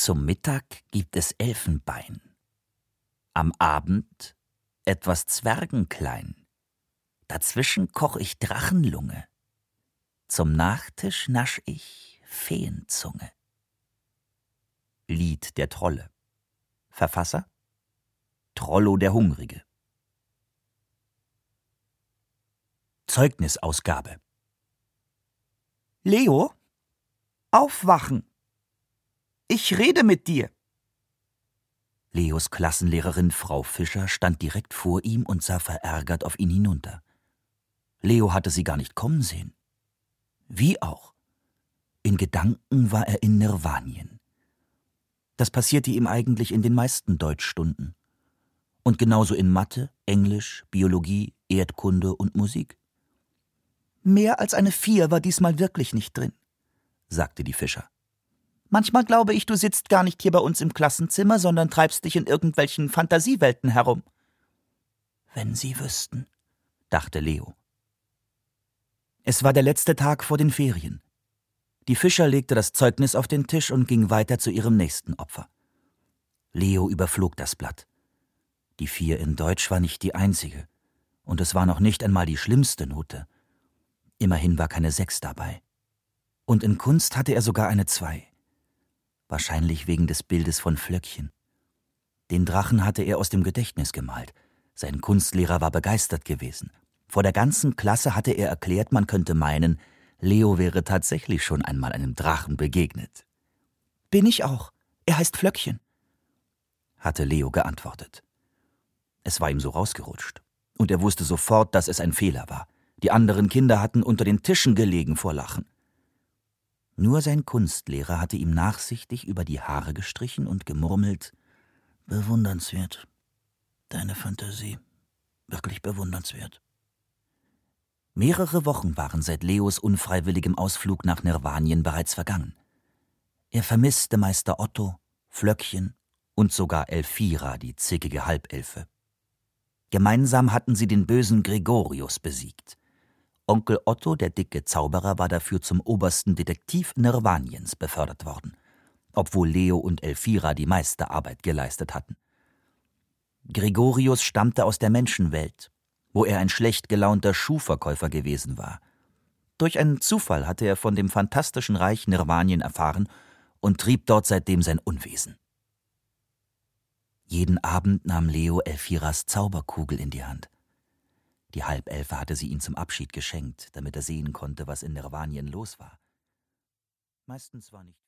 Zum Mittag gibt es Elfenbein, am Abend etwas Zwergenklein, dazwischen koch ich Drachenlunge, zum Nachtisch nasch ich Feenzunge. Lied der Trolle. Verfasser: Trollo der Hungrige. Zeugnisausgabe. Leo, aufwachen! Ich rede mit dir. Leos Klassenlehrerin Frau Fischer stand direkt vor ihm und sah verärgert auf ihn hinunter. Leo hatte sie gar nicht kommen sehen. Wie auch? In Gedanken war er in Nirvanien. Das passierte ihm eigentlich in den meisten Deutschstunden. Und genauso in Mathe, Englisch, Biologie, Erdkunde und Musik. Mehr als eine 4 war diesmal wirklich nicht drin, sagte die Fischer. Manchmal glaube ich, du sitzt gar nicht hier bei uns im Klassenzimmer, sondern treibst dich in irgendwelchen Fantasiewelten herum. Wenn Sie wüssten, dachte Leo. Es war der letzte Tag vor den Ferien. Die Fischer legte das Zeugnis auf den Tisch und ging weiter zu ihrem nächsten Opfer. Leo überflog das Blatt. Die 4 in Deutsch war nicht die einzige. Und es war noch nicht einmal die schlimmste Note. Immerhin war keine 6 dabei. Und in Kunst hatte er sogar eine 2. Wahrscheinlich wegen des Bildes von Flöckchen. Den Drachen hatte er aus dem Gedächtnis gemalt. Sein Kunstlehrer war begeistert gewesen. Vor der ganzen Klasse hatte er erklärt, man könnte meinen, Leo wäre tatsächlich schon einmal einem Drachen begegnet. »Bin ich auch. Er heißt Flöckchen«, hatte Leo geantwortet. Es war ihm so rausgerutscht. Und er wusste sofort, dass es ein Fehler war. Die anderen Kinder hatten unter den Tischen gelegen vor Lachen. Nur sein Kunstlehrer hatte ihm nachsichtig über die Haare gestrichen und gemurmelt: »Bewundernswert. Deine Fantasie. Wirklich bewundernswert.« Mehrere Wochen waren seit Leos unfreiwilligem Ausflug nach Nirvanien bereits vergangen. Er vermisste Meister Otto, Flöckchen und sogar Elfira, die zickige Halbelfe. Gemeinsam hatten sie den bösen Gregorius besiegt. Onkel Otto, der dicke Zauberer, war dafür zum obersten Detektiv Nirvaniens befördert worden, obwohl Leo und Elfira die meiste Arbeit geleistet hatten. Gregorius stammte aus der Menschenwelt, wo er ein schlecht gelaunter Schuhverkäufer gewesen war. Durch einen Zufall hatte er von dem fantastischen Reich Nirvanien erfahren und trieb dort seitdem sein Unwesen. Jeden Abend nahm Leo Elfiras Zauberkugel in die Hand. Die Halbelfe hatte sie ihm zum Abschied geschenkt, damit er sehen konnte, was in Nirvanien los war. Meistens war nicht